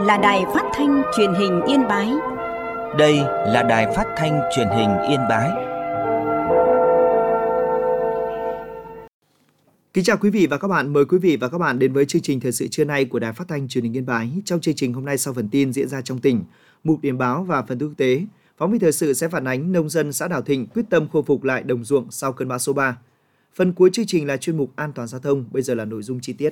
là Đài Phát thanh Truyền hình Yên Bái. Đây là Đài Phát thanh Truyền hình Yên Bái. Kính chào quý vị và các bạn, mời quý vị và các bạn đến với chương trình thời sự trưa nay của Đài Phát thanh Truyền hình Yên Bái. Trong chương trình hôm nay, sau phần tin diễn ra trong tỉnh, mục điểm báo và phần quốc tế, phóng viên thời sự sẽ phản ánh nông dân xã Đảo Thịnh quyết tâm khôi phục lại đồng ruộng sau cơn bão số 3. Phần cuối chương trình là chuyên mục An toàn giao thông, bây giờ là nội dung chi tiết.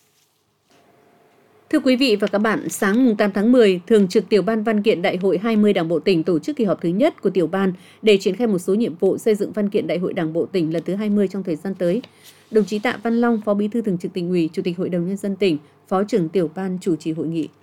Thưa quý vị và các bạn, sáng 8 tháng 10, Thường trực Tiểu ban Văn kiện Đại hội 20 Đảng bộ tỉnh tổ chức kỳ họp thứ nhất của Tiểu ban để triển khai một số nhiệm vụ xây dựng văn kiện Đại hội Đảng bộ tỉnh lần thứ 20 trong thời gian tới. Đồng chí Tạ Văn Long, Phó Bí thư Thường trực Tỉnh ủy, Chủ tịch Hội đồng Nhân dân tỉnh, Phó trưởng Tiểu ban chủ trì hội nghị.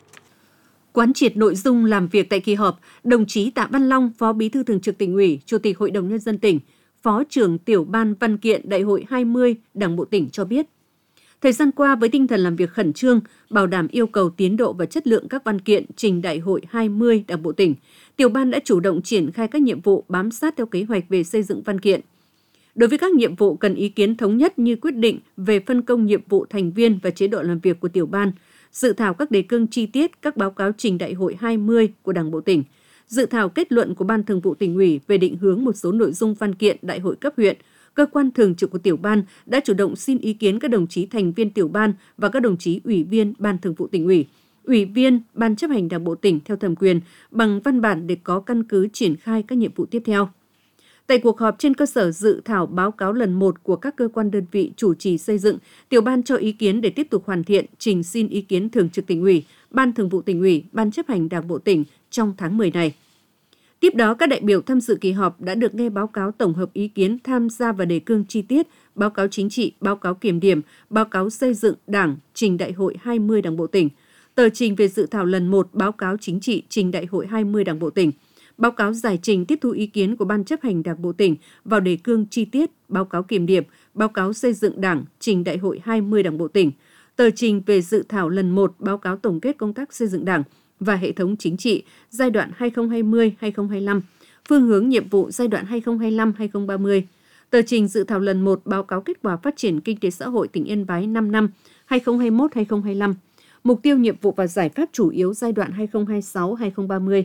Quán triệt nội dung làm việc tại kỳ họp, đồng chí Tạ Văn Long, Phó Bí thư Thường trực Tỉnh ủy, Chủ tịch Hội đồng Nhân dân tỉnh, Phó trưởng Tiểu ban Văn kiện Đại hội 20 Đảng bộ tỉnh cho biết, thời gian qua, với tinh thần làm việc khẩn trương, bảo đảm yêu cầu tiến độ và chất lượng các văn kiện trình Đại hội 20 Đảng bộ tỉnh, Tiểu ban đã chủ động triển khai các nhiệm vụ bám sát theo kế hoạch về xây dựng văn kiện. Đối với các nhiệm vụ cần ý kiến thống nhất như quyết định về phân công nhiệm vụ thành viên và chế độ làm việc của Tiểu ban, dự thảo các đề cương chi tiết các báo cáo trình Đại hội 20 của Đảng bộ tỉnh, dự thảo kết luận của Ban Thường vụ Tỉnh ủy về định hướng một số nội dung văn kiện Đại hội cấp huyện, cơ quan thường trực của Tiểu ban đã chủ động xin ý kiến các đồng chí thành viên Tiểu ban và các đồng chí ủy viên Ban Thường vụ Tỉnh ủy, ủy viên Ban chấp hành Đảng bộ tỉnh theo thẩm quyền bằng văn bản để có căn cứ triển khai các nhiệm vụ tiếp theo. Tại cuộc họp, trên cơ sở dự thảo báo cáo lần 1 của các cơ quan đơn vị chủ trì xây dựng, Tiểu ban cho ý kiến để tiếp tục hoàn thiện, trình xin ý kiến Thường trực Tỉnh ủy, Ban Thường vụ Tỉnh ủy, Ban chấp hành Đảng bộ tỉnh trong tháng 10 này. Tiếp đó, các đại biểu tham dự kỳ họp đã được nghe báo cáo tổng hợp ý kiến tham gia vào đề cương chi tiết, báo cáo chính trị, báo cáo kiểm điểm, báo cáo xây dựng Đảng trình Đại hội 20 Đảng bộ tỉnh, tờ trình về dự thảo lần 1 báo cáo chính trị trình Đại hội 20 Đảng bộ tỉnh, báo cáo giải trình tiếp thu ý kiến của Ban chấp hành Đảng bộ tỉnh vào đề cương chi tiết, báo cáo kiểm điểm, báo cáo xây dựng Đảng trình Đại hội 20 Đảng bộ tỉnh, tờ trình về dự thảo lần 1 báo cáo tổng kết công tác xây dựng Đảng và hệ thống chính trị giai đoạn 2020-2025, phương hướng nhiệm vụ giai đoạn 2025-2030, tờ trình dự thảo lần 1 báo cáo kết quả phát triển kinh tế xã hội tỉnh Yên Bái 5 năm 2021-2025, mục tiêu nhiệm vụ và giải pháp chủ yếu giai đoạn 2026-2030.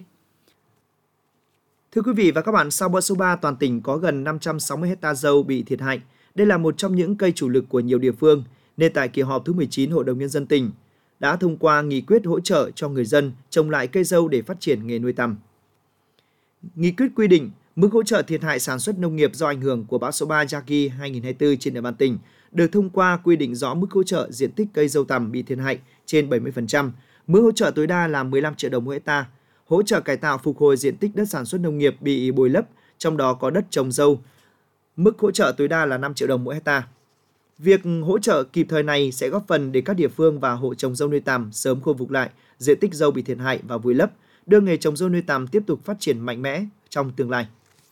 Thưa quý vị và các bạn, sau bão số 3, toàn tỉnh có gần 560 ha dâu bị thiệt hại. Đây là một trong những cây chủ lực của nhiều địa phương, nên tại kỳ họp thứ 19 Hội đồng Nhân dân tỉnh đã thông qua nghị quyết hỗ trợ cho người dân trồng lại cây dâu để phát triển nghề nuôi tằm. Nghị quyết quy định mức hỗ trợ thiệt hại sản xuất nông nghiệp do ảnh hưởng của bão số 3 Yagi 2024 trên địa bàn tỉnh được thông qua, quy định rõ mức hỗ trợ diện tích cây dâu tằm bị thiệt hại trên 70%, mức hỗ trợ tối đa là 15 triệu đồng mỗi hectare, hỗ trợ cải tạo phục hồi diện tích đất sản xuất nông nghiệp bị bồi lấp, trong đó có đất trồng dâu, mức hỗ trợ tối đa là 5 triệu đồng mỗi hectare. Việc hỗ trợ kịp thời này sẽ góp phần để các địa phương và hộ trồng dâu nuôi tằm sớm khôi phục lại diện tích dâu bị thiệt hại và vùi lấp, đưa nghề trồng dâu nuôi tằm tiếp tục phát triển mạnh mẽ trong tương lai.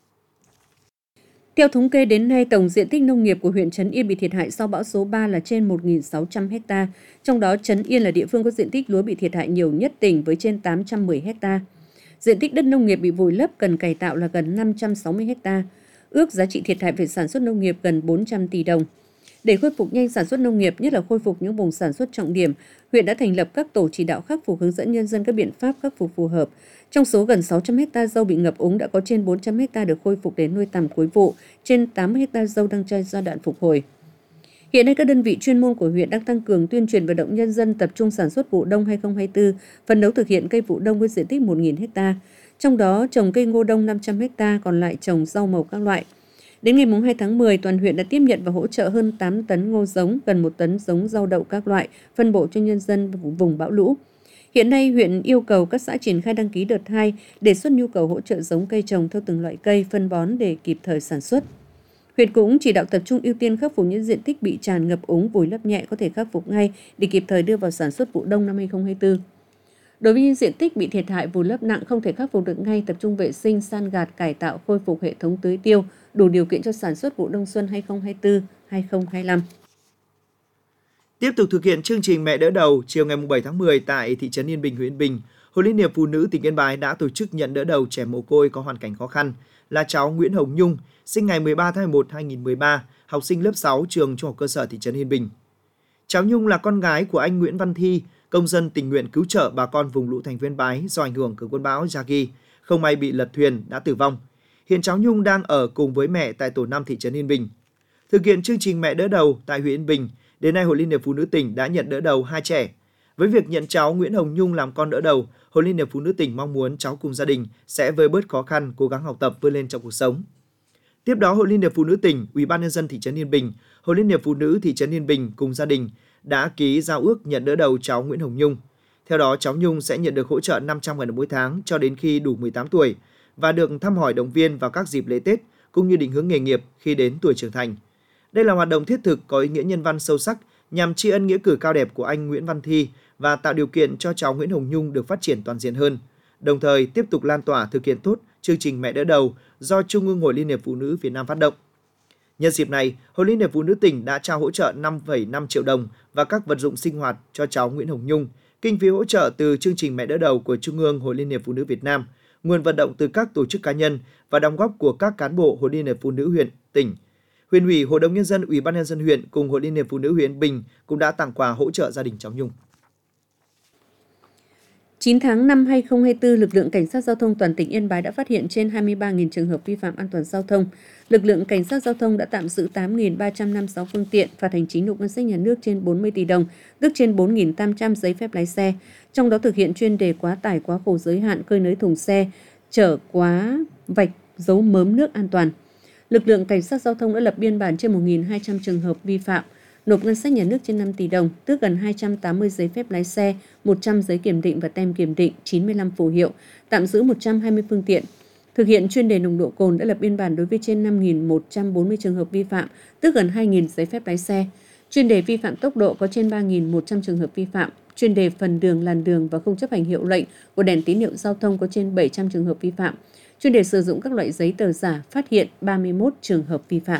Theo thống kê đến nay, tổng diện tích nông nghiệp của huyện Trấn Yên bị thiệt hại sau bão số 3 là trên 1.600 ha, trong đó Trấn Yên là địa phương có diện tích lúa bị thiệt hại nhiều nhất tỉnh với trên 810 ha. Diện tích đất nông nghiệp bị vùi lấp cần cải tạo là gần 560 ha, ước giá trị thiệt hại về sản xuất nông nghiệp gần 400 tỷ đồng. Để khôi phục nhanh sản xuất nông nghiệp, nhất là khôi phục những vùng sản xuất trọng điểm, huyện đã thành lập các tổ chỉ đạo khắc phục, hướng dẫn nhân dân các biện pháp khắc phục phù hợp. Trong số gần 600 ha dâu bị ngập úng đã có trên 400 ha được khôi phục để nuôi tằm cuối vụ, trên 80 ha dâu đang trong giai đoạn phục hồi. Hiện nay các đơn vị chuyên môn của huyện đang tăng cường tuyên truyền vận động nhân dân tập trung sản xuất vụ đông 2024, phấn đấu thực hiện cây vụ đông với diện tích 1.000 ha. Trong đó trồng cây ngô đông 500 ha, còn lại trồng rau màu các loại. Đến ngày 2 tháng 10, toàn huyện đã tiếp nhận và hỗ trợ hơn 8 tấn ngô giống, gần 1 tấn giống rau đậu các loại, phân bổ cho nhân dân vùng bão lũ. Hiện nay, huyện yêu cầu các xã triển khai đăng ký đợt 2, đề xuất nhu cầu hỗ trợ giống cây trồng theo từng loại cây, phân bón để kịp thời sản xuất. Huyện cũng chỉ đạo tập trung ưu tiên khắc phục những diện tích bị tràn ngập úng, vùi lấp nhẹ có thể khắc phục ngay để kịp thời đưa vào sản xuất vụ đông năm 2024. Đối với những diện tích bị thiệt hại vùi lấp nặng không thể khắc phục được ngay, tập trung vệ sinh, san gạt, cải tạo, khôi phục hệ thống tưới tiêu, đủ điều kiện cho sản xuất vụ đông xuân 2024-2025. Tiếp tục thực hiện chương trình Mẹ đỡ đầu, chiều ngày 7 tháng 10 tại thị trấn Yên Bình, huyện Yên Bình, Hội Liên hiệp Phụ nữ tỉnh Yên Bái đã tổ chức nhận đỡ đầu trẻ mồ côi có hoàn cảnh khó khăn là cháu Nguyễn Hồng Nhung, sinh ngày 13 tháng 11 2013, học sinh lớp 6 trường Trung học cơ sở thị trấn Yên Bình. Cháu Nhung là con gái của anh Nguyễn Văn Thi, công dân tình nguyện cứu trợ bà con vùng lũ thành phố Yên Bái do ảnh hưởng của cơn bão Yagi, không may bị lật thuyền đã tử vong. Hiện cháu Nhung đang ở cùng với mẹ tại tổ 5 thị trấn Yên Bình. Thực hiện chương trình mẹ đỡ đầu tại huyện Yên Bình, đến nay Hội Liên hiệp Phụ nữ tỉnh đã nhận đỡ đầu 2 trẻ. Với việc nhận cháu Nguyễn Hồng Nhung làm con đỡ đầu, Hội Liên hiệp Phụ nữ tỉnh mong muốn cháu cùng gia đình sẽ vơi bớt khó khăn, cố gắng học tập vươn lên trong cuộc sống. Tiếp đó, Hội Liên hiệp Phụ nữ tỉnh, Ủy ban nhân dân thị trấn Yên Bình, Hội Liên hiệp Phụ nữ thị trấn Yên Bình cùng gia đình đã ký giao ước nhận đỡ đầu cháu Nguyễn Hồng Nhung. Theo đó, cháu Nhung sẽ nhận được hỗ trợ 500.000 đồng mỗi tháng cho đến khi đủ 18 tuổi và được thăm hỏi động viên vào các dịp lễ Tết cũng như định hướng nghề nghiệp khi đến tuổi trưởng thành. Đây là hoạt động thiết thực có ý nghĩa nhân văn sâu sắc nhằm tri ân nghĩa cử cao đẹp của anh Nguyễn Văn Thi và tạo điều kiện cho cháu Nguyễn Hồng Nhung được phát triển toàn diện hơn, đồng thời tiếp tục lan tỏa thực hiện tốt chương trình mẹ đỡ đầu do Trung ương Hội Liên hiệp Phụ nữ Việt Nam phát động. Nhân dịp này, Hội Liên hiệp Phụ nữ tỉnh đã trao hỗ trợ 5,5 triệu đồng và các vật dụng sinh hoạt cho cháu Nguyễn Hồng Nhung, kinh phí hỗ trợ từ chương trình mẹ đỡ đầu của Trung ương Hội Liên hiệp Phụ nữ Việt Nam, nguồn vận động từ các tổ chức cá nhân và đóng góp của các cán bộ Hội Liên hiệp Phụ nữ huyện, tỉnh. Huyện ủy, Hội đồng nhân dân, Ủy ban nhân dân huyện cùng Hội Liên hiệp Phụ nữ huyện Bình cũng đã tặng quà hỗ trợ gia đình cháu Nhung. 9 tháng năm 2024, lực lượng Cảnh sát Giao thông toàn tỉnh Yên Bái đã phát hiện trên 23.000 trường hợp vi phạm an toàn giao thông. Lực lượng Cảnh sát Giao thông đã tạm giữ 8.356 phương tiện, phạt hành chính nộp ngân sách nhà nước trên 40 tỷ đồng, tức trên 4.800 giấy phép lái xe. Trong đó thực hiện chuyên đề quá tải, quá khổ giới hạn, cơi nới thùng xe, chở quá vạch, giấu mớm nước an toàn. Lực lượng Cảnh sát Giao thông đã lập biên bản trên 1.200 trường hợp vi phạm, nộp ngân sách nhà nước trên 5 tỷ đồng, tước gần 280 giấy phép lái xe, 100 giấy kiểm định và tem kiểm định, 95 phù hiệu, tạm giữ 120 phương tiện. Thực hiện chuyên đề nồng độ cồn đã lập biên bản đối với trên 5.140 trường hợp vi phạm, tước gần 2.000 giấy phép lái xe. Chuyên đề vi phạm tốc độ có trên 3.100 trường hợp vi phạm. Chuyên đề phần đường, làn đường và không chấp hành hiệu lệnh của đèn tín hiệu giao thông có trên 700 trường hợp vi phạm. Chuyên đề sử dụng các loại giấy tờ giả phát hiện 31 trường hợp vi phạm.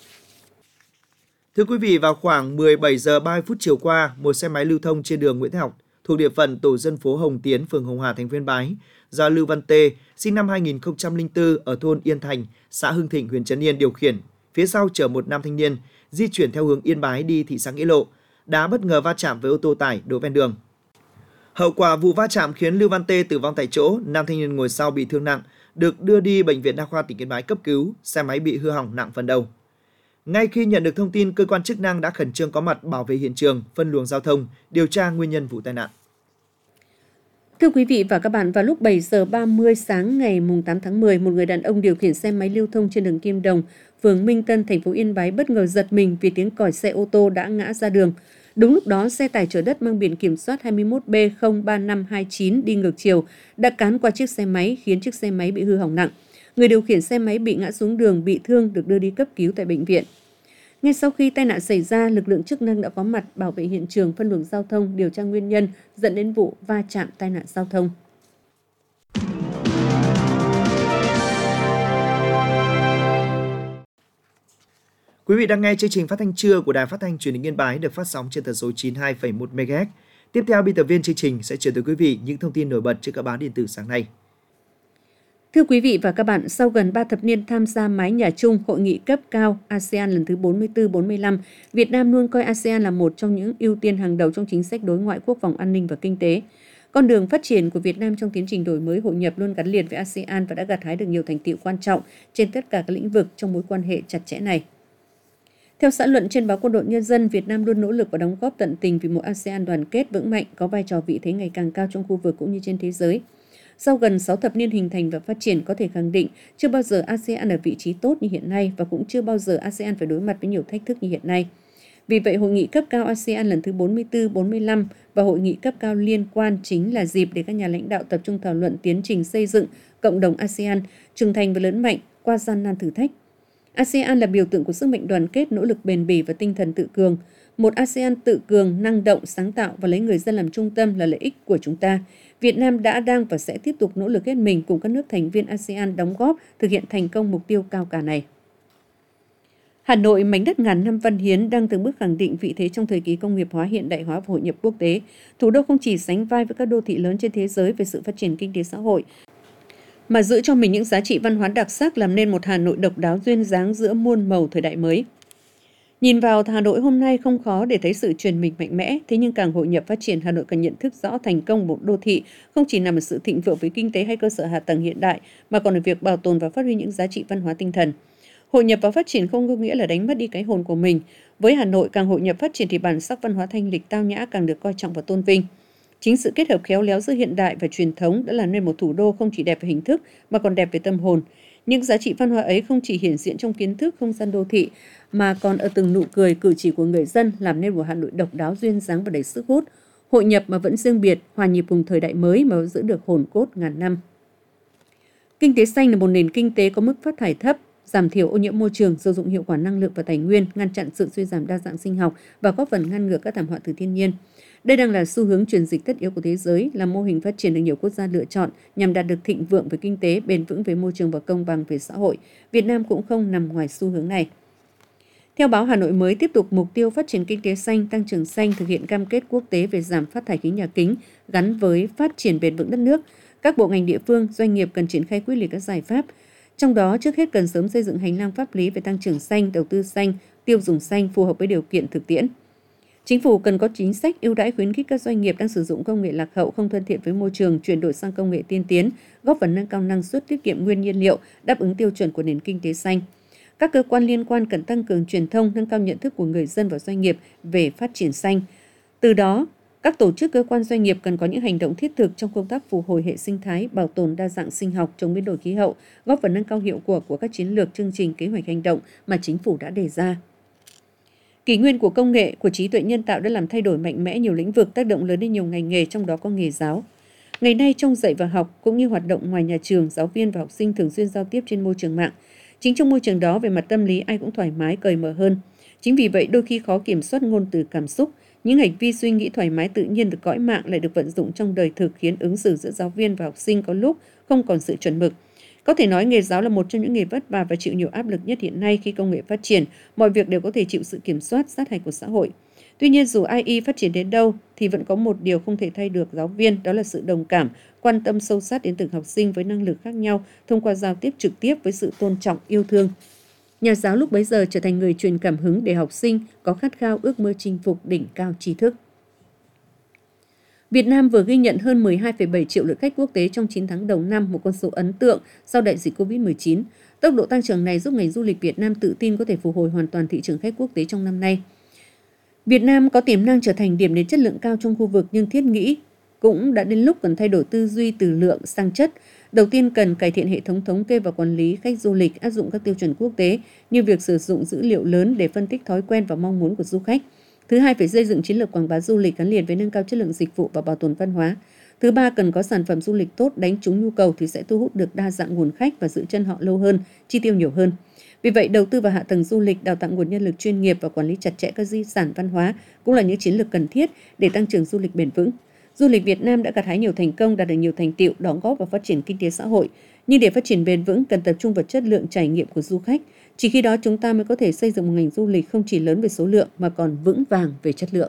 Thưa quý vị, vào khoảng 17 giờ 30 phút chiều qua, một xe máy lưu thông trên đường Nguyễn Thái Học thuộc địa phận tổ dân phố Hồng Tiến, phường Hồng Hà, thành phố Yên Bái do Lưu Văn Tê, sinh năm 2004 ở thôn Yên Thành, xã Hưng Thịnh, huyện Trấn Yên điều khiển. Phía sau chở một nam thanh niên di chuyển theo hướng Yên Bái đi thị xã Nghĩa Lộ, đã bất ngờ va chạm với ô tô tải đỗ ven đường. Hậu quả vụ va chạm khiến Lưu Văn Tê tử vong tại chỗ, nam thanh niên ngồi sau bị thương nặng, được đưa đi bệnh viện Đa khoa tỉnh Yên Bái cấp cứu, xe máy bị hư hỏng nặng phần đầu. Ngay khi nhận được thông tin, cơ quan chức năng đã khẩn trương có mặt bảo vệ hiện trường, phân luồng giao thông, điều tra nguyên nhân vụ tai nạn. Thưa quý vị và các bạn, vào lúc 7 giờ 30 sáng ngày 8 tháng 10, một người đàn ông điều khiển xe máy lưu thông trên đường Kim Đồng, phường Minh Tân, thành phố Yên Bái bất ngờ giật mình vì tiếng còi xe ô tô đã ngã ra đường. Đúng lúc đó, xe tải chở đất mang biển kiểm soát 21B03529 đi ngược chiều đã cán qua chiếc xe máy khiến chiếc xe máy bị hư hỏng nặng. Người điều khiển xe máy bị ngã xuống đường, bị thương, được đưa đi cấp cứu tại bệnh viện. Ngay sau khi tai nạn xảy ra, lực lượng chức năng đã có mặt bảo vệ hiện trường, phân luồng giao thông, điều tra nguyên nhân dẫn đến vụ va chạm tai nạn giao thông. Quý vị đang nghe chương trình phát thanh trưa của Đài Phát thanh Truyền hình Yên Bái được phát sóng trên tần số 92,1 MHz. Tiếp theo, biên tập viên chương trình sẽ chuyển tới quý vị những thông tin nổi bật trên các báo điện tử sáng nay. Thưa quý vị và các bạn, sau gần 3 thập niên tham gia mái nhà chung hội nghị cấp cao ASEAN lần thứ 44-45, Việt Nam luôn coi ASEAN là một trong những ưu tiên hàng đầu trong chính sách đối ngoại, quốc phòng, an ninh và kinh tế. Con đường phát triển của Việt Nam trong tiến trình đổi mới hội nhập luôn gắn liền với ASEAN và đã gặt hái được nhiều thành tựu quan trọng trên tất cả các lĩnh vực trong mối quan hệ chặt chẽ này. Theo xã luận trên báo Quân đội Nhân dân, Việt Nam luôn nỗ lực và đóng góp tận tình vì một ASEAN đoàn kết vững mạnh, có vai trò vị thế ngày càng cao trong khu vực cũng như trên thế giới. Sau gần 6 thập niên hình thành và phát triển, có thể khẳng định chưa bao giờ ASEAN ở vị trí tốt như hiện nay và cũng chưa bao giờ ASEAN phải đối mặt với nhiều thách thức như hiện nay. Vì vậy, hội nghị cấp cao ASEAN lần thứ 44-45 và hội nghị cấp cao liên quan chính là dịp để các nhà lãnh đạo tập trung thảo luận tiến trình xây dựng cộng đồng ASEAN trưởng thành và lớn mạnh qua gian nan thử thách. ASEAN là biểu tượng của sức mạnh đoàn kết, nỗ lực bền bỉ và tinh thần tự cường. Một ASEAN tự cường, năng động, sáng tạo và lấy người dân làm trung tâm là lợi ích của chúng ta. Việt Nam đã, đang và sẽ tiếp tục nỗ lực hết mình cùng các nước thành viên ASEAN đóng góp thực hiện thành công mục tiêu cao cả này. Hà Nội, mảnh đất ngàn năm văn hiến, đang từng bước khẳng định vị thế trong thời kỳ công nghiệp hóa, hiện đại hóa và hội nhập quốc tế. Thủ đô không chỉ sánh vai với các đô thị lớn trên thế giới về sự phát triển kinh tế xã hội, mà giữ cho mình những giá trị văn hóa đặc sắc, làm nên một Hà Nội độc đáo duyên dáng giữa muôn màu thời đại mới. Nhìn vào Hà Nội hôm nay không khó để thấy sự chuyển mình mạnh mẽ, thế nhưng càng hội nhập phát triển, Hà Nội cần nhận thức rõ thành công một đô thị không chỉ nằm ở sự thịnh vượng với kinh tế hay cơ sở hạ tầng hiện đại, mà còn ở việc bảo tồn và phát huy những giá trị văn hóa tinh thần. Hội nhập và phát triển không có nghĩa là đánh mất đi cái hồn của mình. Với Hà Nội, càng hội nhập phát triển thì bản sắc văn hóa thanh lịch tao nhã càng được coi trọng và tôn vinh. Chính sự kết hợp khéo léo giữa hiện đại và truyền thống đã làm nên một thủ đô không chỉ đẹp về hình thức mà còn đẹp về tâm hồn. Những giá trị văn hóa ấy không chỉ hiển diện trong kiến thức không gian đô thị mà còn ở từng nụ cười, cử chỉ của người dân, làm nên một Hà Nội độc đáo, duyên dáng và đầy sức hút. Hội nhập mà vẫn riêng biệt, hòa nhịp cùng thời đại mới mà vẫn giữ được hồn cốt ngàn năm. Kinh tế xanh là một nền kinh tế có mức phát thải thấp, giảm thiểu ô nhiễm môi trường, sử dụng hiệu quả năng lượng và tài nguyên, ngăn chặn sự suy giảm đa dạng sinh học và góp phần ngăn ngừa các thảm họa từ thiên nhiên. Đây đang là xu hướng chuyển dịch tất yếu của thế giới, là mô hình phát triển được nhiều quốc gia lựa chọn nhằm đạt được thịnh vượng về kinh tế, bền vững về môi trường và công bằng về xã hội. Việt Nam cũng không nằm ngoài xu hướng này. Theo báo Hà Nội mới, tiếp tục mục tiêu phát triển kinh tế xanh, tăng trưởng xanh, thực hiện cam kết quốc tế về giảm phát thải khí nhà kính gắn với phát triển bền vững đất nước. Các bộ ngành địa phương, doanh nghiệp cần triển khai quyết liệt các giải pháp. Trong đó, trước hết cần sớm xây dựng hành lang pháp lý về tăng trưởng xanh, đầu tư xanh, tiêu dùng xanh phù hợp với điều kiện thực tiễn. Chính phủ cần có chính sách ưu đãi khuyến khích các doanh nghiệp đang sử dụng công nghệ lạc hậu, không thân thiện với môi trường chuyển đổi sang công nghệ tiên tiến, góp phần nâng cao năng suất, tiết kiệm nguyên nhiên liệu, đáp ứng tiêu chuẩn của nền kinh tế xanh. Các cơ quan liên quan cần tăng cường truyền thông, nâng cao nhận thức của người dân và doanh nghiệp về phát triển xanh. Từ đó, các tổ chức, cơ quan, doanh nghiệp cần có những hành động thiết thực trong công tác phục hồi hệ sinh thái, bảo tồn đa dạng sinh học, chống biến đổi khí hậu, góp phần nâng cao hiệu quả của các chiến lược, chương trình, kế hoạch hành động mà chính phủ đã đề ra. Kỷ nguyên của công nghệ, của trí tuệ nhân tạo đã làm thay đổi mạnh mẽ nhiều lĩnh vực, tác động lớn đến nhiều ngành nghề, trong đó có nghề giáo. Ngày nay, trong dạy và học cũng như hoạt động ngoài nhà trường, giáo viên và học sinh thường xuyên giao tiếp trên môi trường mạng. Chính trong môi trường đó, về mặt tâm lý ai cũng thoải mái, cởi mở hơn. Chính vì vậy, đôi khi khó kiểm soát ngôn từ cảm xúc. Những hành vi suy nghĩ thoải mái tự nhiên được cõi mạng lại được vận dụng trong đời thực, khiến ứng xử giữa giáo viên và học sinh có lúc không còn sự chuẩn mực. Có thể nói nghề giáo là một trong những nghề vất vả và chịu nhiều áp lực nhất hiện nay. Khi công nghệ phát triển, mọi việc đều có thể chịu sự kiểm soát, sát hạch của xã hội. Tuy nhiên, dù AI phát triển đến đâu thì vẫn có một điều không thể thay được giáo viên, đó là sự đồng cảm, quan tâm sâu sát đến từng học sinh với năng lực khác nhau thông qua giao tiếp trực tiếp với sự tôn trọng, yêu thương. Nhà giáo lúc bấy giờ trở thành người truyền cảm hứng để học sinh có khát khao, ước mơ chinh phục đỉnh cao tri thức. Việt Nam vừa ghi nhận hơn 12,7 triệu lượt khách quốc tế trong 9 tháng đầu năm, một con số ấn tượng sau đại dịch Covid-19. Tốc độ tăng trưởng này giúp ngành du lịch Việt Nam tự tin có thể phục hồi hoàn toàn thị trường khách quốc tế trong năm nay. Việt Nam có tiềm năng trở thành điểm đến chất lượng cao trong khu vực, nhưng thiết nghĩ cũng đã đến lúc cần thay đổi tư duy từ lượng sang chất. Đầu tiên cần cải thiện hệ thống thống kê và quản lý khách du lịch, áp dụng các tiêu chuẩn quốc tế như việc sử dụng dữ liệu lớn để phân tích thói quen và mong muốn của du khách. Thứ hai, phải xây dựng chiến lược quảng bá du lịch gắn liền với nâng cao chất lượng dịch vụ và bảo tồn văn hóa. Thứ ba, cần có sản phẩm du lịch tốt, đánh trúng nhu cầu thì sẽ thu hút được đa dạng nguồn khách và giữ chân họ lâu hơn, chi tiêu nhiều hơn. Vì vậy, đầu tư vào hạ tầng du lịch, đào tạo nguồn nhân lực chuyên nghiệp và quản lý chặt chẽ các di sản văn hóa cũng là những chiến lược cần thiết để tăng trưởng du lịch bền vững. Du lịch Việt Nam đã gặt hái nhiều thành công, đạt được nhiều thành tựu, đóng góp vào phát triển kinh tế xã hội. Nhưng để phát triển bền vững, cần tập trung vào chất lượng trải nghiệm của du khách. Chỉ khi đó chúng ta mới có thể xây dựng một ngành du lịch không chỉ lớn về số lượng mà còn vững vàng về chất lượng.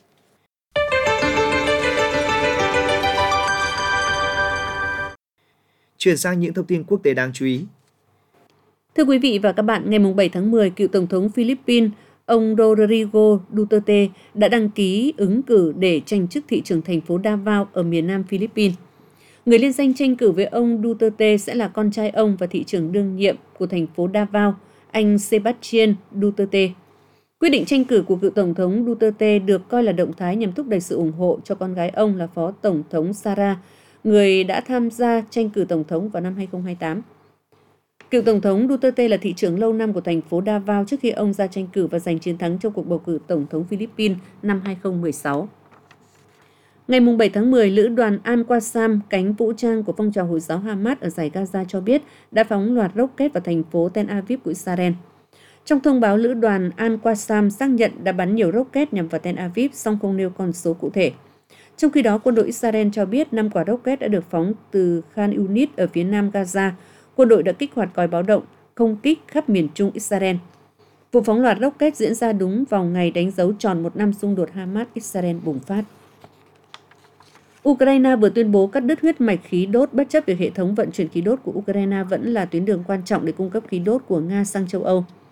Chuyển sang những thông tin quốc tế đáng chú ý. Thưa quý vị và các bạn, ngày 7 tháng 10, cựu Tổng thống Philippines, ông Rodrigo Duterte đã đăng ký ứng cử để tranh chức thị trưởng thành phố Davao ở miền Nam Philippines. Người liên danh tranh cử với ông Duterte sẽ là con trai ông và thị trưởng đương nhiệm của thành phố Davao, anh Sebastian Duterte. Quyết định tranh cử của cựu Tổng thống Duterte được coi là động thái nhằm thúc đẩy sự ủng hộ cho con gái ông là Phó Tổng thống Sara, người đã tham gia tranh cử Tổng thống vào năm 2028. Cựu Tổng thống Duterte là thị trưởng lâu năm của thành phố Davao trước khi ông ra tranh cử và giành chiến thắng trong cuộc bầu cử Tổng thống Philippines năm 2016. Ngày 7 tháng 10, lữ đoàn Al-Qassam, cánh vũ trang của phong trào Hồi giáo Hamas ở dải Gaza cho biết đã phóng loạt rocket vào thành phố Tel Aviv của Israel. Trong thông báo, lữ đoàn Al-Qassam xác nhận đã bắn nhiều rocket nhằm vào Tel Aviv, song không nêu con số cụ thể. Trong khi đó, quân đội Israel cho biết 5 quả rocket đã được phóng từ Khan Yunis ở phía nam Gaza. Quân đội đã kích hoạt còi báo động, không kích khắp miền trung Israel. Vụ phóng loạt rocket diễn ra đúng vào ngày đánh dấu tròn một năm xung đột Hamas-Israel bùng phát. Ukraine vừa tuyên bố cắt đứt huyết mạch khí đốt bất chấp việc hệ thống vận chuyển khí đốt của Ukraine vẫn là tuyến đường quan trọng để cung cấp khí đốt của Nga sang châu Âu.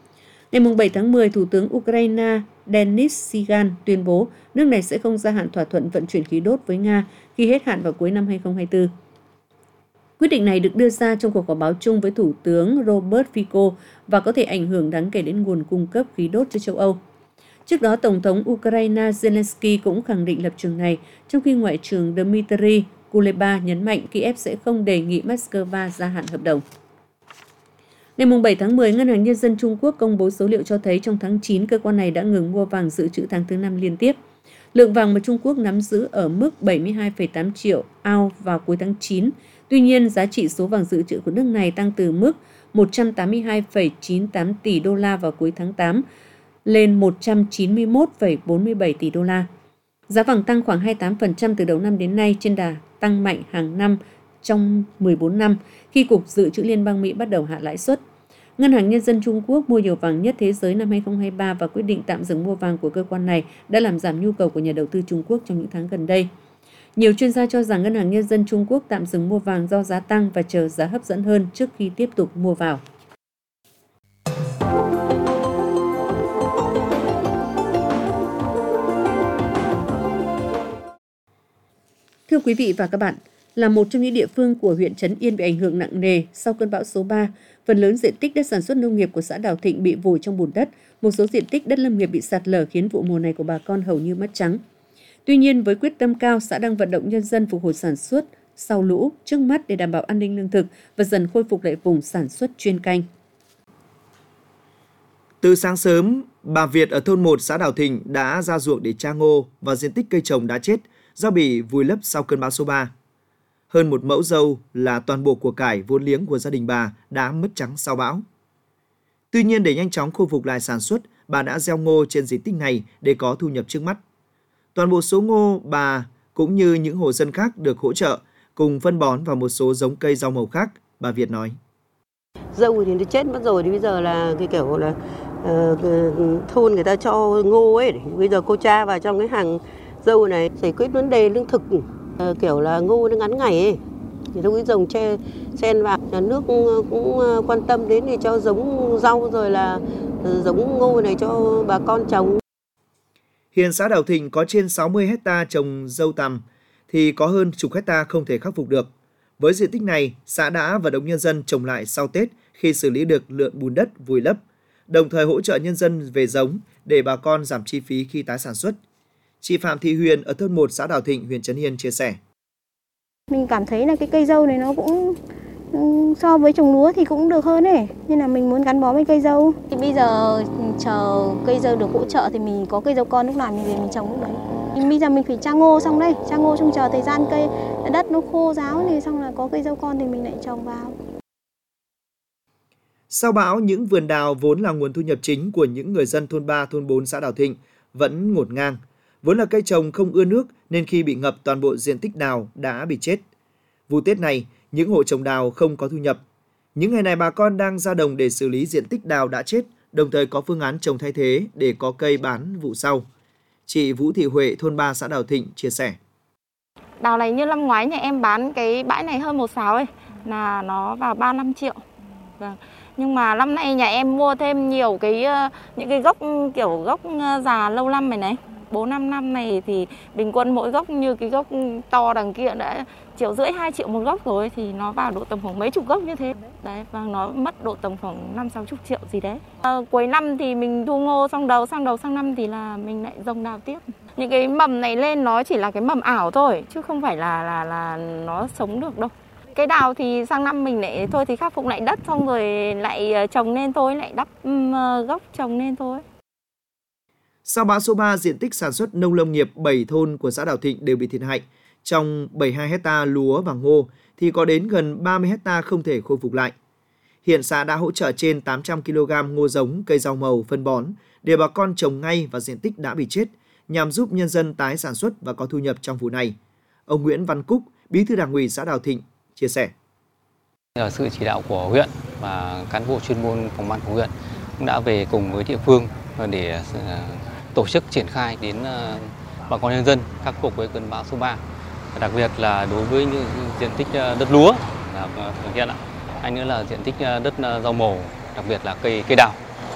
Ngày 7 tháng 10, Thủ tướng Ukraine Denis Sigan tuyên bố nước này sẽ không gia hạn thỏa thuận vận chuyển khí đốt với Nga khi hết hạn vào cuối năm 2024. Quyết định này được đưa ra trong cuộc họp báo chung với Thủ tướng Robert Fico và có thể ảnh hưởng đáng kể đến nguồn cung cấp khí đốt cho châu Âu. Trước đó, Tổng thống Ukraine Zelensky cũng khẳng định lập trường này, trong khi Ngoại trưởng Dmitry Kuleba nhấn mạnh Kiev sẽ không đề nghị Moscow gia hạn hợp đồng. Ngày 7 tháng 10, Ngân hàng Nhân dân Trung Quốc công bố số liệu cho thấy trong tháng 9, cơ quan này đã ngừng mua vàng dự trữ tháng thứ 5 liên tiếp. Lượng vàng mà Trung Quốc nắm giữ ở mức 72,8 triệu ounce vào cuối tháng 9. Tuy nhiên, giá trị số vàng dự trữ của nước này tăng từ mức 182,98 tỷ đô la vào cuối tháng 8 lên 191,47 tỷ đô la. Giá vàng tăng khoảng 28% từ đầu năm đến nay trên đà tăng mạnh hàng năm trong 14 năm khi Cục Dự trữ Liên bang Mỹ bắt đầu hạ lãi suất. Ngân hàng Nhân dân Trung Quốc mua nhiều vàng nhất thế giới năm 2023 và quyết định tạm dừng mua vàng của cơ quan này đã làm giảm nhu cầu của nhà đầu tư Trung Quốc trong những tháng gần đây. Nhiều chuyên gia cho rằng Ngân hàng Nhân dân Trung Quốc tạm dừng mua vàng do giá tăng và chờ giá hấp dẫn hơn trước khi tiếp tục mua vào. Thưa quý vị và các bạn, là một trong những địa phương của huyện Trấn Yên bị ảnh hưởng nặng nề sau cơn bão số 3, phần lớn diện tích đất sản xuất nông nghiệp của xã Đào Thịnh bị vùi trong bùn đất, một số diện tích đất lâm nghiệp bị sạt lở khiến vụ mùa này của bà con hầu như mất trắng. Tuy nhiên, với quyết tâm cao, xã đang vận động nhân dân phục hồi sản xuất sau lũ trước mắt để đảm bảo an ninh lương thực và dần khôi phục lại vùng sản xuất chuyên canh. Từ sáng sớm, bà Việt ở thôn 1 xã Đào Thịnh đã ra ruộng để tra ngô và diện tích cây trồng đã chết do bị vùi lấp sau cơn bão số 3. Hơn 1 mẫu dâu là toàn bộ của cải vốn liếng của gia đình bà đã mất trắng sau bão. Tuy nhiên, để nhanh chóng khôi phục lại sản xuất, bà đã gieo ngô trên diện tích này để có thu nhập trước mắt. Toàn bộ số ngô bà cũng như những hộ dân khác được hỗ trợ cùng phân bón và một số giống cây rau màu khác, bà Việt nói. Dâu thì nó chết mất rồi, thì bây giờ là cái kiểu là thôn người ta cho ngô ấy, bây giờ cô cha vào trong cái hàng dâu này giải quyết vấn đề lương thực, kiểu là ngô nó ngắn ngày ấy, thì tôi trồng sen vào, nhà nước cũng quan tâm đến để cho giống rau rồi là giống ngô này cho bà con trồng. Hiện xã Đào Thịnh có trên 60 hecta trồng dâu tằm thì có hơn chục hecta không thể khắc phục được. Với diện tích này, xã đã vận động nhân dân trồng lại sau Tết khi xử lý được lượng bùn đất vùi lấp, đồng thời hỗ trợ nhân dân về giống để bà con giảm chi phí khi tái sản xuất. Chị Phạm Thị Huyền ở thôn 1 xã Đào Thịnh, huyện Trấn Yên chia sẻ. Mình cảm thấy là cái cây dâu này nó cũng so với trồng lúa thì cũng được hơn ấy, nên là mình muốn gắn bó với cây dâu. Thì bây giờ chờ cây dâu được hỗ trợ thì mình có cây dâu con lúc nào mình về mình trồng lúc đấy. Bây giờ mình phải tra ngô xong đây, tra ngô trong chờ thời gian cây đất nó khô ráo thì xong là có cây dâu con thì mình lại trồng vào. Sau bão, những vườn đào vốn là nguồn thu nhập chính của những người dân thôn 3, thôn 4 xã Đào Thịnh vẫn ngổn ngang. Vốn là cây trồng không ưa nước nên khi bị ngập toàn bộ diện tích đào đã bị chết. Vụ Tết này, những hộ trồng đào không có thu nhập. Những ngày này bà con đang ra đồng để xử lý diện tích đào đã chết, đồng thời có phương án trồng thay thế để có cây bán vụ sau. Chị Vũ Thị Huệ, thôn 3 xã Đào Thịnh chia sẻ. Đào này như năm ngoái nhà em bán cái bãi này hơn 1 sào ấy, là nó vào 35 triệu. Vâng. Nhưng mà năm nay nhà em mua thêm nhiều những cái gốc kiểu gốc già lâu năm này 4-5 năm này thì bình quân mỗi gốc như cái gốc to đằng kia đã 1,5 triệu 2 triệu một gốc rồi, thì nó vào độ tầm khoảng mấy chục gốc như thế. Đấy, và nó mất độ tầm khoảng 5-60 triệu gì đấy. Cuối năm thì mình thu ngô sang năm thì là mình lại trồng đào tiếp. Những cái mầm này lên nó chỉ là cái mầm ảo thôi chứ không phải là nó sống được đâu. Cái đào thì sang năm mình lại thôi thì khắc phục lại đất xong rồi lại trồng lên thôi, lại đắp gốc trồng lên thôi. Sau bão số 3, diện tích sản xuất nông lâm nghiệp 7 thôn của xã Đào Thịnh đều bị thiệt hại. Trong 72 hecta lúa và ngô thì có đến gần 30 hecta không thể khôi phục lại. Hiện xã đã hỗ trợ trên 800 kg ngô giống, cây rau màu, phân bón để bà con trồng ngay vào diện tích đã bị chết nhằm giúp nhân dân tái sản xuất và có thu nhập trong vụ này. Ông Nguyễn Văn Cúc, Bí thư Đảng ủy xã Đào Thịnh chia sẻ. Nhờ sự chỉ đạo của huyện và cán bộ chuyên môn phòng ban của huyện cũng đã về cùng với địa phương để tổ chức triển khai đến bà con nhân dân khắc phục với cơn bão số 3. Đặc biệt là đối với những diện tích đất lúa là thực hiện ạ. Hay nữa là diện tích đất rau màu, đặc biệt là cây đào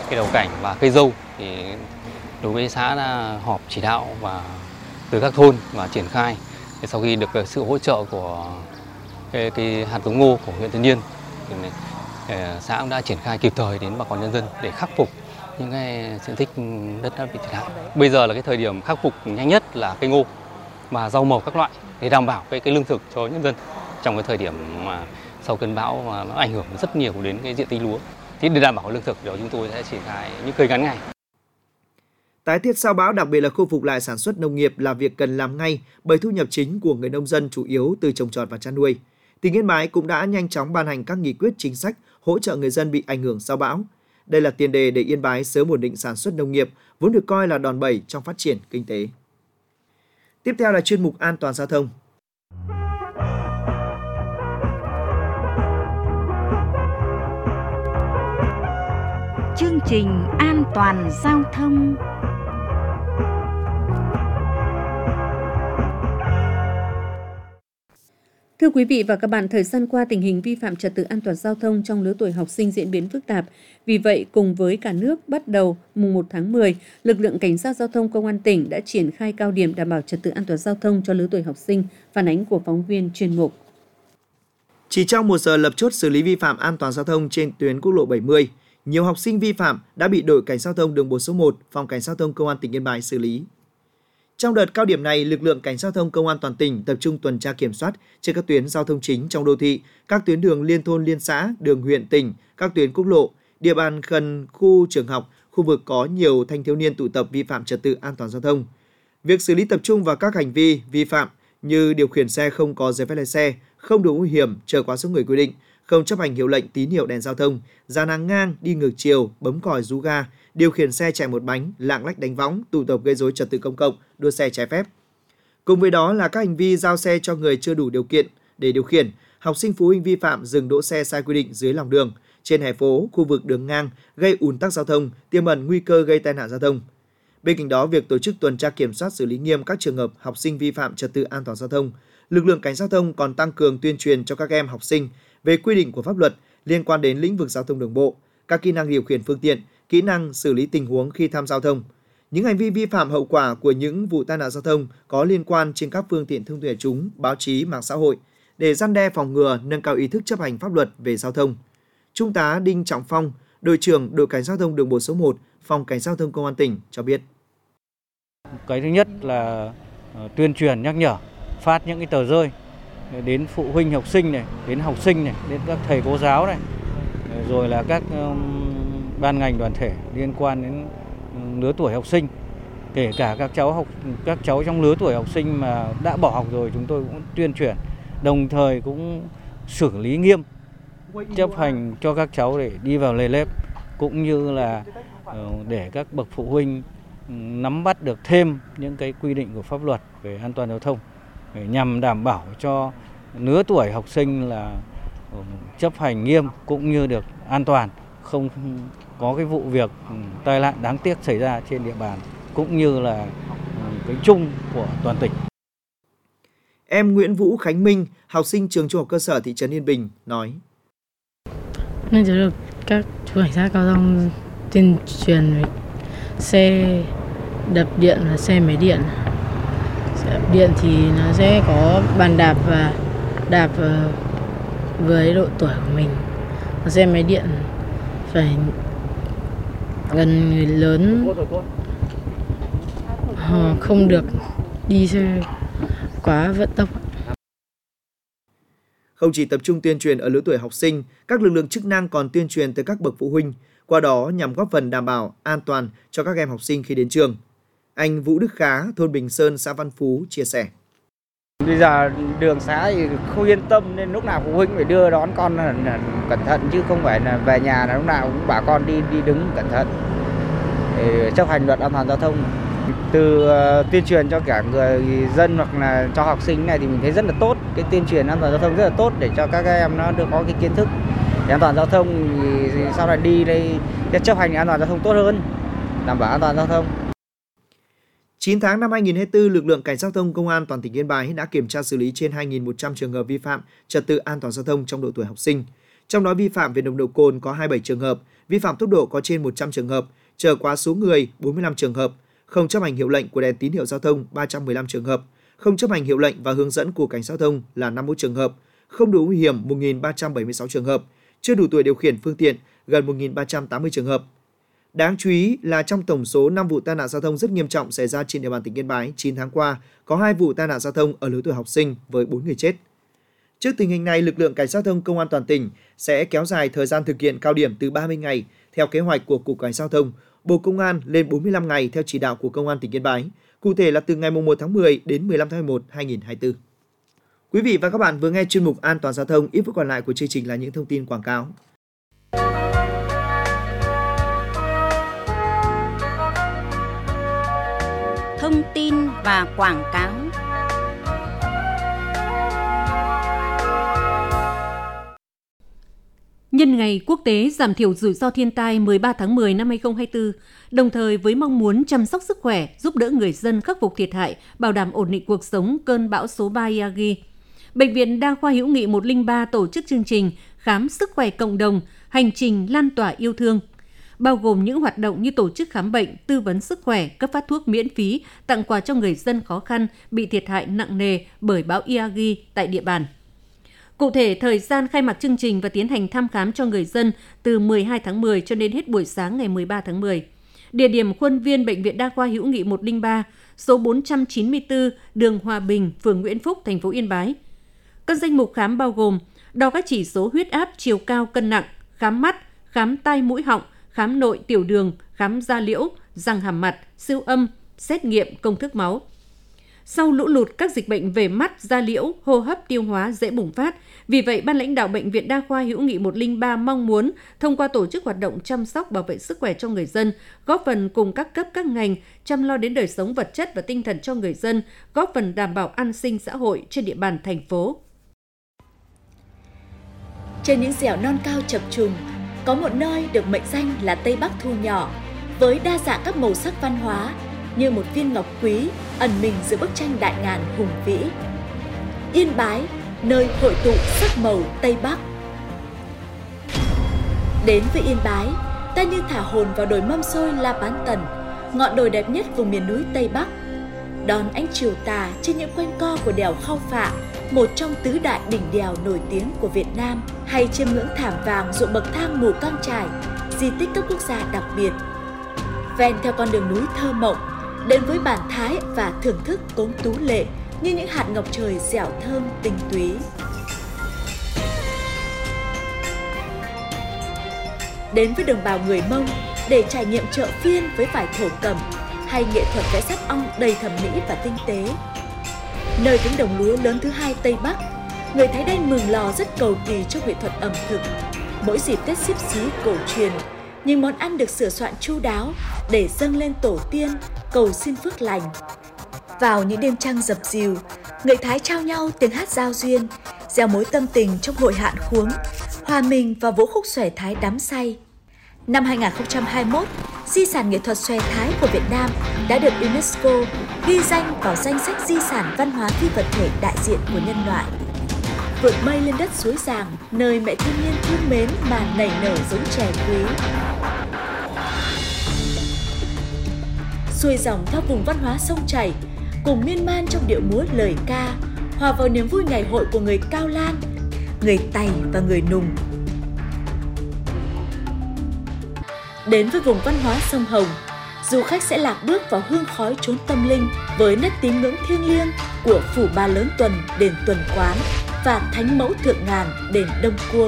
cây đào cảnh và cây dâu. Thì đối với xã đã họp chỉ đạo và từ các thôn và triển khai. Thì sau khi được sự hỗ trợ của cái hạt giống ngô của huyện Tân Yên, thì xã cũng đã triển khai kịp thời đến bà con nhân dân để khắc phục những cái diện tích đất đã bị thiệt hại. Bây giờ là cái thời điểm khắc phục nhanh nhất là cây ngô và rau màu các loại để đảm bảo cái lương thực cho nhân dân trong cái thời điểm mà sau cơn bão mà nó ảnh hưởng rất nhiều đến cái diện tích lúa. Thì để đảm bảo lương thực, đó chúng tôi sẽ triển khai những cây ngắn ngày. Tái thiết sau bão, đặc biệt là khôi phục lại sản xuất nông nghiệp là việc cần làm ngay bởi thu nhập chính của người nông dân chủ yếu từ trồng trọt và chăn nuôi. Tỉnh Yên Bái cũng đã nhanh chóng ban hành các nghị quyết chính sách hỗ trợ người dân bị ảnh hưởng sau bão. Đây là tiền đề để Yên Bái sớm ổn định sản xuất nông nghiệp, vốn được coi là đòn bẩy trong phát triển kinh tế. Tiếp theo là chuyên mục An toàn giao thông. Chương trình An toàn giao thông. Thưa quý vị và các bạn, thời gian qua tình hình vi phạm trật tự an toàn giao thông trong lứa tuổi học sinh diễn biến phức tạp. Vì vậy, cùng với cả nước, bắt đầu mùng 1 tháng 10, lực lượng Cảnh sát Giao thông Công an tỉnh đã triển khai cao điểm đảm bảo trật tự an toàn giao thông cho lứa tuổi học sinh, phản ánh của phóng viên chuyên mục. Chỉ trong 1 giờ lập chốt xử lý vi phạm an toàn giao thông trên tuyến quốc lộ 70, nhiều học sinh vi phạm đã bị đội Cảnh sát giao thông đường bộ số 1, Phòng Cảnh sát giao thông Công an tỉnh Yên Bái xử lý. Trong đợt cao điểm này, lực lượng Cảnh sát giao thông Công an toàn tỉnh tập trung tuần tra kiểm soát trên các tuyến giao thông chính trong đô thị, các tuyến đường liên thôn liên xã, đường huyện tỉnh, các tuyến quốc lộ, địa bàn gần khu trường học, khu vực có nhiều thanh thiếu niên tụ tập vi phạm trật tự an toàn giao thông. Việc xử lý tập trung vào các hành vi vi phạm như điều khiển xe không có giấy phép lái xe, không đội mũ bảo hiểm, chở quá số người quy định, không chấp hành hiệu lệnh tín hiệu đèn giao thông, dàn hàng ngang, đi ngược chiều, bấm còi rú ga, điều khiển xe chạy một bánh, lạng lách đánh võng, tụ tập gây rối trật tự công cộng, đua xe trái phép. Cùng với đó là các hành vi giao xe cho người chưa đủ điều kiện để điều khiển, học sinh phụ huynh vi phạm dừng đỗ xe sai quy định dưới lòng đường, trên hè phố, khu vực đường ngang, gây ùn tắc giao thông, tiềm ẩn nguy cơ gây tai nạn giao thông. Bên cạnh đó, việc tổ chức tuần tra kiểm soát xử lý nghiêm các trường hợp học sinh vi phạm trật tự an toàn giao thông, lực lượng Cảnh sát giao thông còn tăng cường tuyên truyền cho các em học sinh về quy định của pháp luật liên quan đến lĩnh vực giao thông đường bộ, các kỹ năng điều khiển phương tiện, kỹ năng xử lý tình huống khi tham gia giao thông. Những hành vi vi phạm hậu quả của những vụ tai nạn giao thông có liên quan trên các phương tiện thông tin đại chúng, báo chí, mạng xã hội để răn đe phòng ngừa, nâng cao ý thức chấp hành pháp luật về giao thông. Trung tá Đinh Trọng Phong, đội trưởng đội Cảnh sát giao thông đường bộ số 1, Phòng Cảnh sát giao thông Công an tỉnh cho biết. Cái thứ nhất là tuyên truyền nhắc nhở, phát những cái tờ rơi đến phụ huynh học sinh này, đến học sinh này, đến các thầy cô giáo này, rồi là các ban ngành đoàn thể liên quan đến lứa tuổi học sinh, kể cả các cháu trong lứa tuổi học sinh mà đã bỏ học rồi, chúng tôi cũng tuyên truyền, đồng thời cũng xử lý nghiêm, chấp hành cho các cháu để đi vào lề lép, cũng như là để các bậc phụ huynh nắm bắt được thêm những cái quy định của pháp luật về an toàn giao thông để nhằm đảm bảo cho lứa tuổi học sinh là chấp hành nghiêm cũng như được an toàn, không có cái vụ việc tai nạn đáng tiếc xảy ra trên địa bàn cũng như là cái chung của toàn tỉnh. Em Nguyễn Vũ Khánh Minh, học sinh trường trung học cơ sở thị trấn Yên Bình nói: Nên được các chú cảnh sát giao thông tuyên truyền về xe đập điện và xe máy điện. Xe đập điện thì nó sẽ có bàn đạp và đạp với độ tuổi của mình. Xe máy điện phải gần người lớn, không được đi xe quá vận tốc. Không chỉ tập trung tuyên truyền ở lứa tuổi học sinh, các lực lượng chức năng còn tuyên truyền tới các bậc phụ huynh, qua đó nhằm góp phần đảm bảo an toàn cho các em học sinh khi đến trường. Anh Vũ Đức Khá, thôn Bình Sơn, xã Văn Phú chia sẻ: Bây giờ đường xá thì không yên tâm nên lúc nào phụ huynh phải đưa đón con cẩn thận, chứ không phải là về nhà là lúc nào cũng bảo con đi đứng cẩn thận để chấp hành luật an toàn giao thông. Từ tuyên truyền cho cả người dân hoặc là cho học sinh này thì mình thấy rất là tốt, cái tuyên truyền an toàn giao thông rất là tốt để cho các em nó được có cái kiến thức để an toàn giao thông, thì sau này đi đây chấp hành an toàn giao thông tốt hơn, đảm bảo an toàn giao thông. 9 tháng năm 2024, lực lượng Cảnh sát giao thông Công an toàn tỉnh Yên Bái đã kiểm tra xử lý trên 2.100 trường hợp vi phạm trật tự an toàn giao thông trong độ tuổi học sinh. Trong đó vi phạm về nồng độ cồn có 27 trường hợp, vi phạm tốc độ có trên 100 trường hợp, chở quá số người 45 trường hợp, không chấp hành hiệu lệnh của đèn tín hiệu giao thông 315 trường hợp, không chấp hành hiệu lệnh và hướng dẫn của cảnh sát giao thông là 51 trường hợp, không đủ nguy hiểm 1.376 trường hợp, chưa đủ tuổi điều khiển phương tiện gần 1.380 trường hợp. Đáng chú ý là trong tổng số 5 vụ tai nạn giao thông rất nghiêm trọng xảy ra trên địa bàn tỉnh Yên Bái 9 tháng qua, có 2 vụ tai nạn giao thông ở lứa tuổi học sinh với 4 người chết. Trước tình hình này, lực lượng cảnh sát giao thông công an toàn tỉnh sẽ kéo dài thời gian thực hiện cao điểm từ 30 ngày theo kế hoạch của Cục Cảnh sát giao thông, Bộ Công an lên 45 ngày theo chỉ đạo của Công an tỉnh Yên Bái, cụ thể là từ ngày 1 tháng 10 đến 15 tháng 11 2024. Quý vị và các bạn vừa nghe chuyên mục An toàn giao thông, ít phút còn lại của chương trình là những thông tin quảng cáo. Thông tin và quảng cáo. Nhân ngày Quốc tế giảm thiểu rủi ro thiên tai 13 tháng 10 năm 2024, đồng thời với mong muốn chăm sóc sức khỏe, giúp đỡ người dân khắc phục thiệt hại, bảo đảm ổn định cuộc sống cơn bão số 3 Yagi, Bệnh viện Đa khoa Hữu nghị 103 tổ chức chương trình khám sức khỏe cộng đồng, hành trình lan tỏa yêu thương, bao gồm những hoạt động như tổ chức khám bệnh, tư vấn sức khỏe, cấp phát thuốc miễn phí, tặng quà cho người dân khó khăn bị thiệt hại nặng nề bởi bão Yagi tại địa bàn. Cụ thể, thời gian khai mạc chương trình và tiến hành thăm khám cho người dân từ 12 tháng 10 cho đến hết buổi sáng ngày 13 tháng 10. Địa điểm khuôn viên Bệnh viện Đa khoa Hữu nghị 103, số 494, đường Hòa Bình, phường Nguyễn Phúc, thành phố Yên Bái. Các danh mục khám bao gồm đo các chỉ số huyết áp, chiều cao, cân nặng, khám mắt, khám tai mũi họng, khám nội tiểu đường, khám da liễu, răng hàm mặt, siêu âm, xét nghiệm công thức máu. Sau lũ lụt, các dịch bệnh về mắt, da liễu, hô hấp, tiêu hóa dễ bùng phát. Vì vậy, Ban lãnh đạo Bệnh viện Đa khoa Hữu nghị 103 mong muốn thông qua tổ chức hoạt động chăm sóc bảo vệ sức khỏe cho người dân, góp phần cùng các cấp các ngành chăm lo đến đời sống vật chất và tinh thần cho người dân, góp phần đảm bảo an sinh xã hội trên địa bàn thành phố. Trên những dẻo non cao chập trùng, có một nơi được mệnh danh là Tây Bắc thu nhỏ, với đa dạng các màu sắc văn hóa như một viên ngọc quý ẩn mình giữa bức tranh đại ngàn hùng vĩ. Yên Bái, nơi hội tụ sắc màu Tây Bắc. Đến với Yên Bái, ta như thả hồn vào đồi mâm xôi La Bán Tần, ngọn đồi đẹp nhất vùng miền núi Tây Bắc. Đón ánh chiều tà trên những quanh co của đèo Khao Phạ, một trong tứ đại đỉnh đèo nổi tiếng của Việt Nam, hay chiêm ngưỡng thảm vàng ruộng bậc thang Mù Căng Chải, di tích cấp quốc gia đặc biệt. Ven theo con đường núi thơ mộng, đến với bản Thái và thưởng thức cốm tú lệ như những hạt ngọc trời dẻo thơm tinh túy. Đến với đồng bào người Mông để trải nghiệm chợ phiên với vải thổ cẩm hay nghệ thuật vẽ sáp ong đầy thẩm mỹ và tinh tế. Nơi cánh đồng lúa lớn thứ hai Tây Bắc, người Thái Đen Mường Lò rất cầu kỳ cho nghệ thuật ẩm thực. Mỗi dịp Tết Xíp Xí cổ truyền, những món ăn được sửa soạn chu đáo để dâng lên tổ tiên, cầu xin phước lành. Vào những đêm trăng dập dìu, người Thái trao nhau tiếng hát giao duyên, gieo mối tâm tình trong hội hạn khuống, hòa mình vào vũ khúc xòe Thái đắm say. Năm 2021, di sản nghệ thuật xòe Thái của Việt Nam đã được UNESCO ghi danh vào danh sách di sản văn hóa phi vật thể đại diện của nhân loại. Vượt mây lên đất suối Giàng, nơi mẹ thiên nhiên thương mến mà nảy nở giống chè quý. Xuôi dòng theo vùng văn hóa sông chảy, cùng miên man trong điệu múa lời ca, hòa vào niềm vui ngày hội của người Cao Lan, người Tày và người Nùng. Đến với vùng văn hóa sông Hồng, du khách sẽ lạc bước vào hương khói chốn tâm linh với nét tín ngưỡng thiêng liêng của Phủ Ba Lớn Tuần, đền Tuần Quán và Thánh Mẫu Thượng Ngàn, đền Đông Cuông.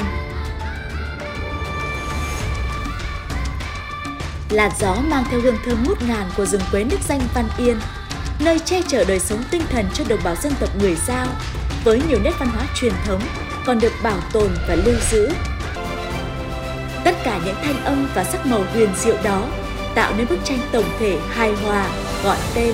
Làn gió mang theo hương thơm ngút ngàn của rừng quế nước danh Văn Yên, nơi che chở đời sống tinh thần cho đồng bào dân tộc người Dao, với nhiều nét văn hóa truyền thống còn được bảo tồn và lưu giữ. Tất cả những thanh âm và sắc màu huyền diệu đó tạo nên bức tranh tổng thể hài hòa gọi tên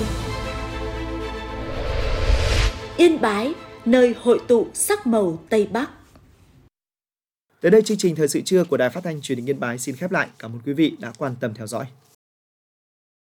Yên Bái, nơi hội tụ sắc màu Tây Bắc. Tới đây chương trình Thời sự trưa của Đài Phát thanh Truyền hình Yên Bái xin khép lại. Cảm ơn quý vị đã quan tâm theo dõi.